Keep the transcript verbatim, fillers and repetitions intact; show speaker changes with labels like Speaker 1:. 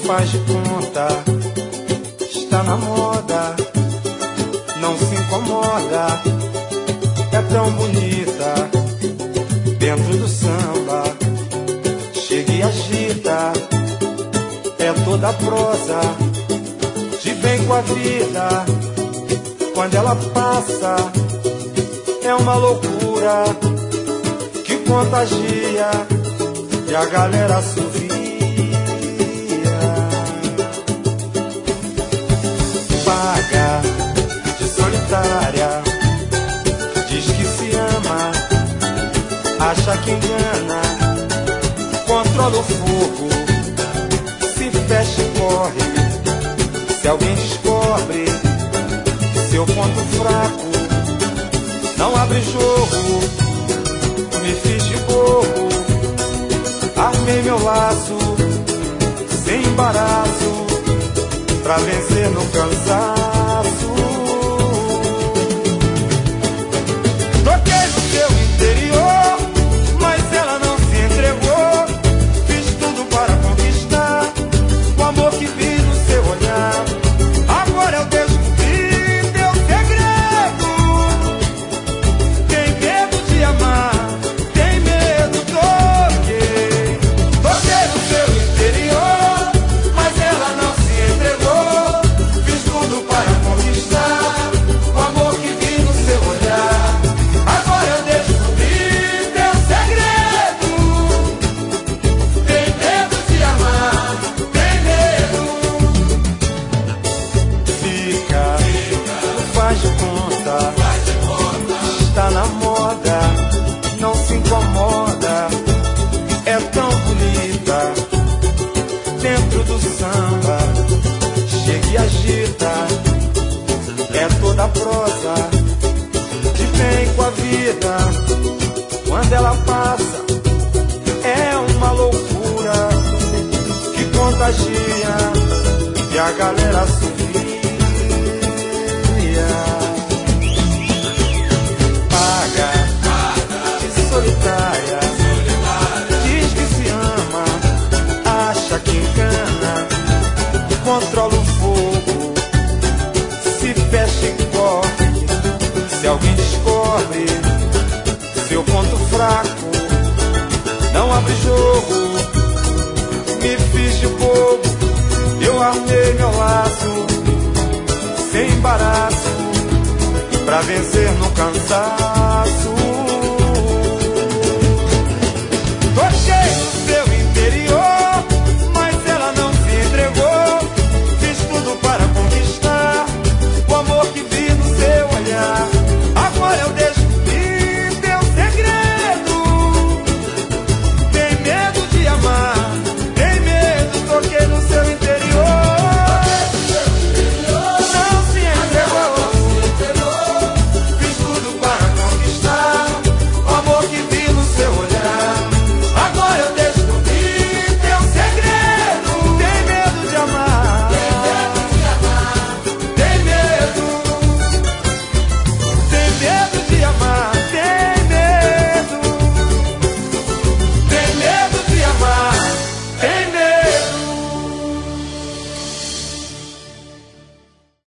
Speaker 1: faz de conta, está na moda, não se incomoda, é tão bonita, dentro do samba, chega e agita, é toda prosa, de bem com a vida, quando ela passa, é uma loucura, que contagia, e a galera assovia. Paga de solitária, diz que se ama, acha que engana, controla o fogo, se fecha e corre, se alguém descobre seu ponto fraco, não abre jogo, me fiz de bobo, armei meu laço, sem embaraço, pra vencer no cansaço. Toquei no seu interior, mas ela não se entregou. Fiz tudo para conquistar o amor que vi no seu olhar. Agora eu descobri teu segredo. Tem medo de amar, tem medo, toquei. Toquei no seu interior, mas ela não se entregou. Fiz tudo para conquistar o amor que vi no seu olhar. Agora eu descobri teu segredo. Tem medo de amar, tem medo. Fica, faz de conta, está na moda, não se incomoda, é tão bonita, dentro do samba, chega e agita, é toda prosa, de bem com a vida, quando ela passa, é uma loucura, que contagia, e a galera assovia. Paga de solitária, diz que se ama, acha que engana, controla o fogo, se fecha e corre, se alguém descobre seu ponto fraco, não abre jogo, me fiz de bobo, eu armei meu laço, sem embaraço, pra vencer no cansaço.